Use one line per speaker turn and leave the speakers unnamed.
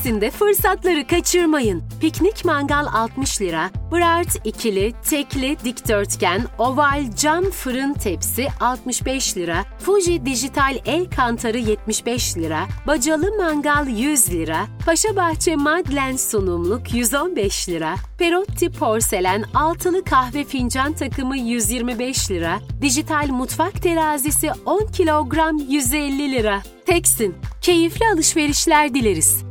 Teksin'de fırsatları kaçırmayın. Piknik mangal 60 lira, Brart ikili, tekli, dikdörtgen, oval, cam fırın tepsi 65 lira, Fuji dijital el kantarı 75 lira, bacalı mangal 100 lira, Paşabahçe Madlen sunumluk 115 lira, Perotti porselen altılı kahve fincan takımı 125 lira, dijital mutfak terazisi 10 kilogram 150 lira. Teksin, keyifli alışverişler dileriz.